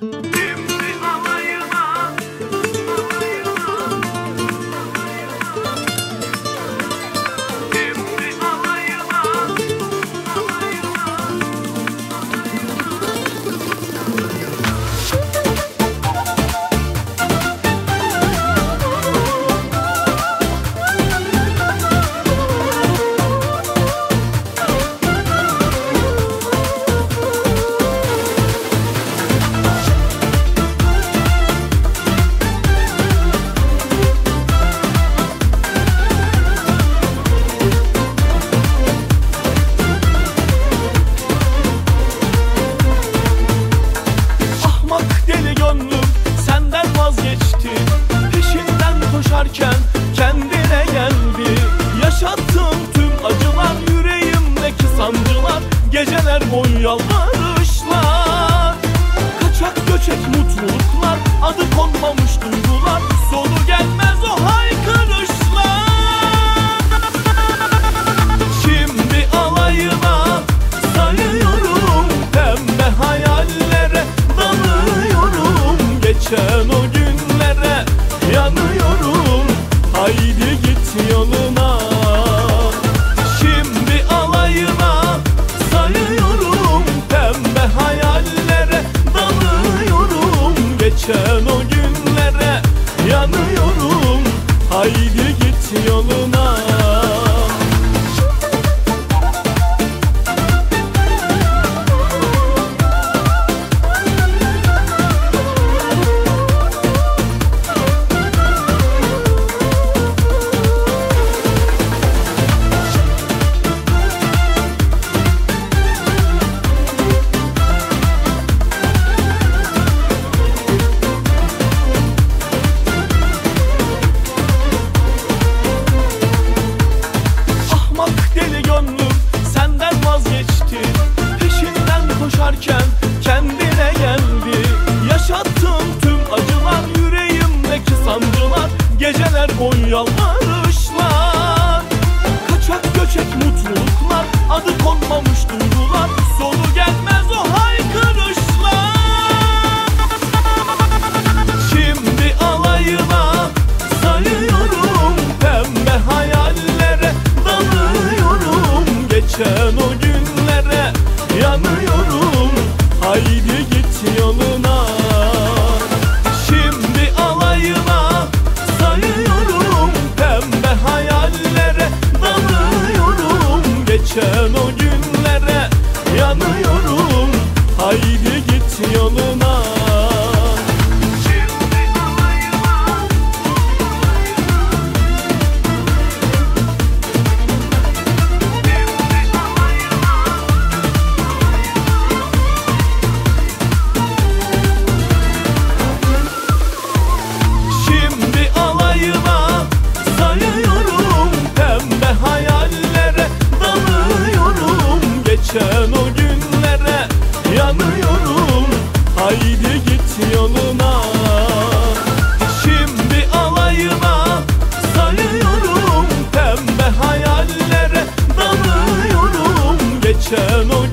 Kendine geldi. Yaşattığım tüm acılar, yüreğimdeki sancılar, geceler boyu yalvarışlar, kaçak göçek mutluluklar, adı konmamış duygular, sonu gelmez o haykırışlar. Şimdi alayına sayıyorum, pembe hayallere dalıyorum, geçen o günlere yanıyorum. Haydi git yoluna. Şimdi alayına sayıyorum, pembe hayallere dalıyorum, geçen o günlere yanıyorum. Haydi git yoluna. Deli gönlüm senden vazgeçti, peşinden koşarken kendine geldi. Yaşattığım tüm acılar, yüreğimdeki sancılar, geceler boyu yalvarışlar, kaçak göçek mutluluklar, adı konmamış duygular, sonu gelmez o haykırışlar. Şimdi alayına sayıyorum, pembe hayallere dalıyorum, geçen o günlere yanıyorum. Haydi git yoluna. Şimdi alayına sayıyorum, pembe hayallere dalıyorum, geçen o günlere yanıyorum. Haydi git yoluna. Geçen o günlere yanıyorum. Haydi git yoluna. Şimdi alayına sayıyorum, pembe hayallere dalıyorum, geçen o